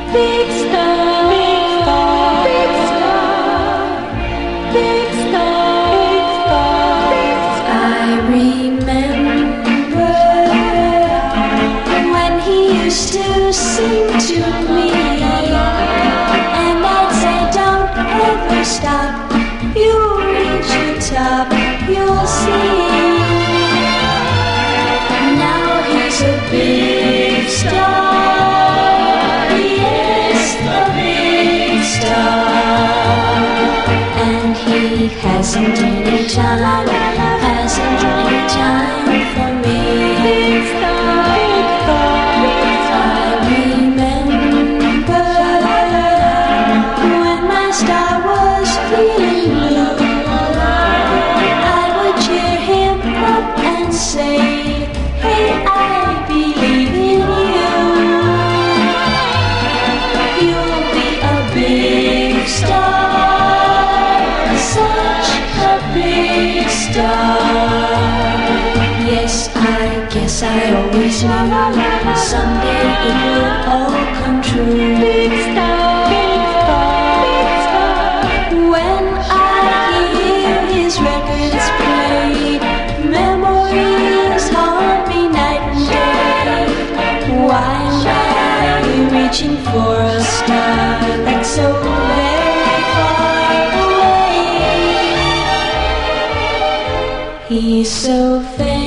big star, big star, big star, big star, big star. I remember when he used to sing to me, and I'd say, don't ever stop, you'll reach the top, you'll see. Now he's a big star. And he hasn't any time, hasn't any time for me. I remember when my star was feeling blue, I would cheer him up and say, hey, I believe in you. You'll be a big star, such a big star. Yes, I guess I always knew someday it would all come true. Big star, big star, big star. When I hear his records play, memories haunt me night and day. Why am I reaching for a star that's so very far away? He's so very